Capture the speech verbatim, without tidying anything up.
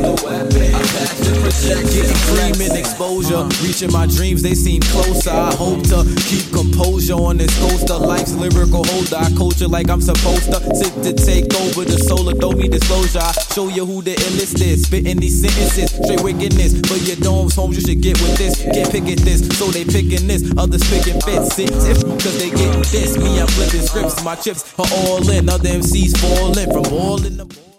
lethal weapon. I pass the protection. Getting cream and exposure. Reaching my dreams, they seem closer. I hope to keep composure on this coaster. Life's lyrical holder. I coach it like I'm supposed to. Sit to take over the solar. Throw me disclosure. I show you who the illest is. Spitting these sentences. Straight wickedness. For your domes, homes, you should get with this. Can't pick at this. So they picking this. Others picking fits. Sit if cause they getting this. Me, I'm flipping scripts. My chips are all in. Other M Cs falling from all in the